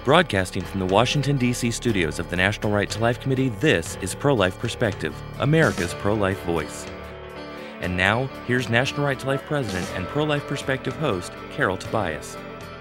Broadcasting from the Washington, D.C. studios of the National Right to Life Committee, this is Pro-Life Perspective, America's pro-life voice. And now, here's National Right to Life President and Pro-Life Perspective host, Carol Tobias.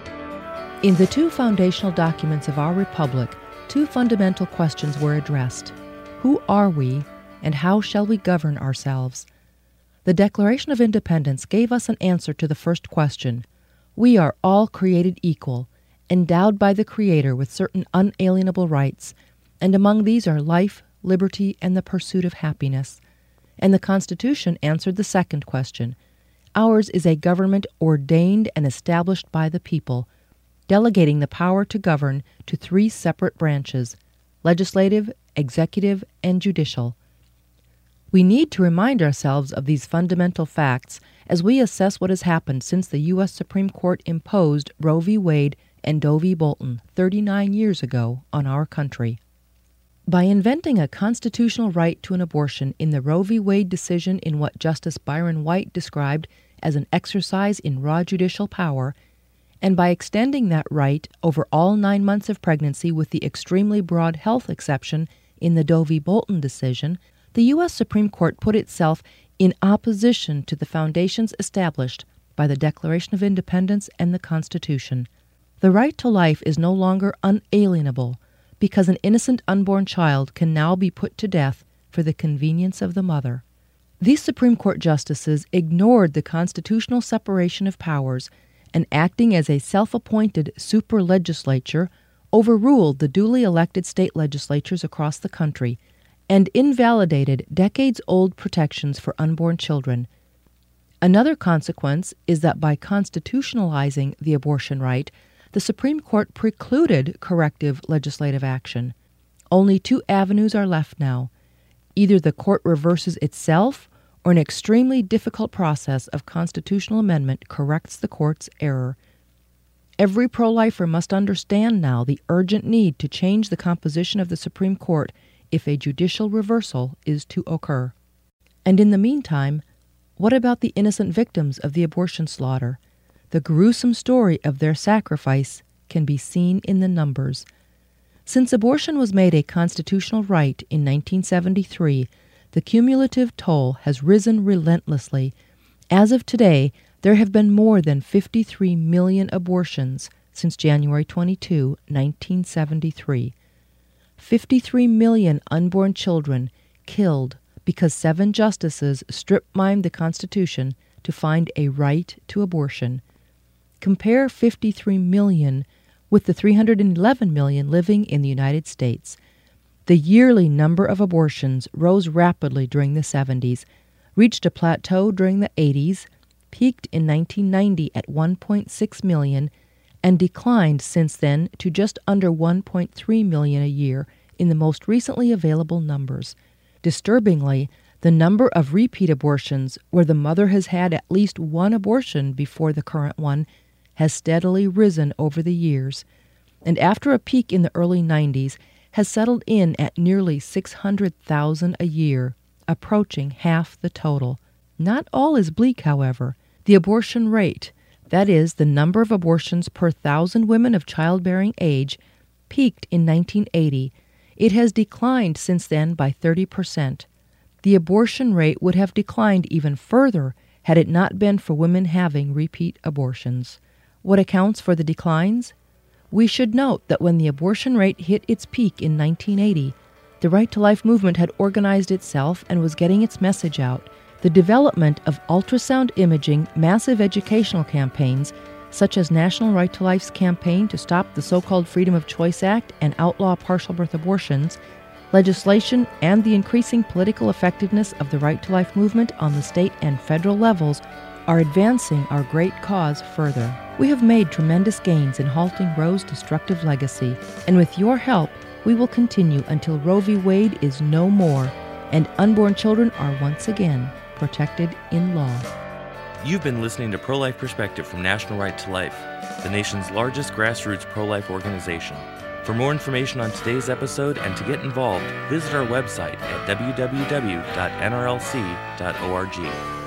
In the two foundational documents of our republic, two fundamental questions were addressed. Who are we, and how shall we govern ourselves? The Declaration of Independence gave us an answer to the first question. We are all created equal, endowed by the Creator with certain unalienable rights, and among these are life, liberty, and the pursuit of happiness. And the Constitution answered the second question. Ours is a government ordained and established by the people, delegating the power to govern to three separate branches: legislative, executive, and judicial. We need to remind ourselves of these fundamental facts as we assess what has happened since the U.S. Supreme Court imposed Roe v. Wade and Doe v. Bolton 39 years ago on our country. By inventing a constitutional right to an abortion in the Roe v. Wade decision in what Justice Byron White described as an exercise in raw judicial power, and by extending that right over all 9 months of pregnancy with the extremely broad health exception in the Doe v. Bolton decision, the U.S. Supreme Court put itself in opposition to the foundations established by the Declaration of Independence and the Constitution. The right to life is no longer unalienable because an innocent unborn child can now be put to death for the convenience of the mother. These Supreme Court justices ignored the constitutional separation of powers and, acting as a self-appointed super-legislature, overruled the duly elected state legislatures across the country and invalidated decades-old protections for unborn children. Another consequence is that by constitutionalizing the abortion right, the Supreme Court precluded corrective legislative action. Only two avenues are left now. Either the court reverses itself, or an extremely difficult process of constitutional amendment corrects the court's error. Every pro-lifer must understand now the urgent need to change the composition of the Supreme Court if a judicial reversal is to occur. And in the meantime, what about the innocent victims of the abortion slaughter? The gruesome story of their sacrifice can be seen in the numbers. Since abortion was made a constitutional right in 1973, the cumulative toll has risen relentlessly. As of today, there have been more than 53 million abortions since January 22, 1973. 53 million unborn children killed because 7 justices strip-mined the Constitution to find a right to abortion. Compare 53 million with the 311 million living in the United States. The yearly number of abortions rose rapidly during the 70s, reached a plateau during the 80s, peaked in 1990 at 1.6 million, and declined since then to just under 1.3 million a year in the most recently available numbers. Disturbingly, the number of repeat abortions where the mother has had at least one abortion before the current one has steadily risen over the years, and after a peak in the early 90s, has settled in at nearly 600,000 a year, approaching half the total. Not all is bleak, however. The abortion rate, that is, the number of abortions per 1,000 women of childbearing age, peaked in 1980. It has declined since then by 30%. The abortion rate would have declined even further had it not been for women having repeat abortions. What accounts for the declines? We should note that when the abortion rate hit its peak in 1980, the Right to Life movement had organized itself and was getting its message out. The development of ultrasound imaging, massive educational campaigns, such as National Right to Life's campaign to stop the so-called Freedom of Choice Act and outlaw partial birth abortions, legislation, and the increasing political effectiveness of the Right to Life movement on the state and federal levels are advancing our great cause further. We have made tremendous gains in halting Roe's destructive legacy, and with your help, we will continue until Roe v. Wade is no more, and unborn children are once again protected in law. You've been listening to Pro-Life Perspective from National Right to Life, the nation's largest grassroots pro-life organization. For more information on today's episode and to get involved, visit our website at www.nrlc.org.